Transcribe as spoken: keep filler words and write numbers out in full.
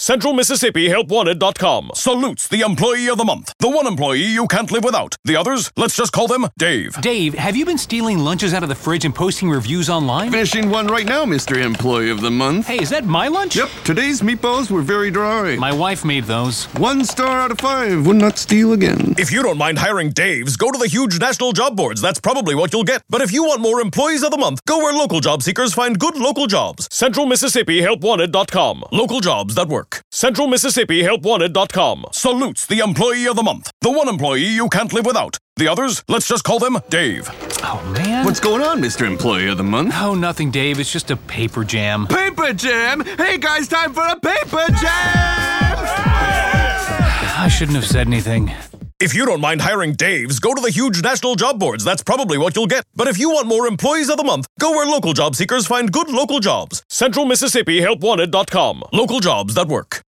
Central Mississippi Help Wanted dot com salutes the Employee of the Month. The one employee you can't live without. The others, let's just call them Dave. Dave, have you been stealing lunches out of the fridge and posting reviews online? Finishing one right now, Mister Employee of the Month. Hey, is that my lunch? Yep, today's meatballs were very dry. My wife made those. One star out of five. Would not steal again. If you don't mind hiring Daves, go to the huge national job boards. That's probably what you'll get. But if you want more Employees of the Month, go where local job seekers find good local jobs. Central Mississippi Help Wanted dot com. Local jobs that work. Central Mississippi Help Wanted dot com salutes the Employee of the Month. The one employee you can't live without. The others, let's just call them Dave. Oh, man. What's going on, Mister Employee of the Month? Oh, nothing, Dave. It's just a paper jam. Paper jam? Hey, guys, time for a paper jam! I shouldn't have said anything. If you don't mind hiring Daves, go to the huge national job boards. That's probably what you'll get. But if you want more Employees of the Month, go where local job seekers find good local jobs. Central Mississippi Help Wanted dot com. Local jobs that work.